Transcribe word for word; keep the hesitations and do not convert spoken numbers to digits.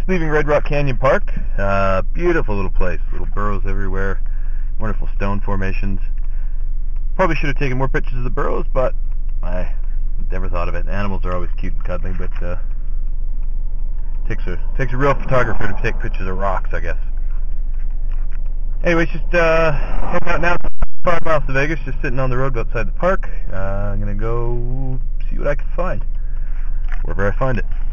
Just leaving Red Rock Canyon Park. Uh, beautiful little place. Little burrows everywhere. Wonderful stone formations. Probably should have taken more pictures of the burrows, but I never thought of it. Animals are always cute and cuddly, but uh, takes a takes a real photographer to take pictures of rocks, I guess. Anyways, just uh, heading out now. Five miles to Vegas. Just sitting on the road outside the park. Uh, I'm gonna go see what I can find, wherever I find it.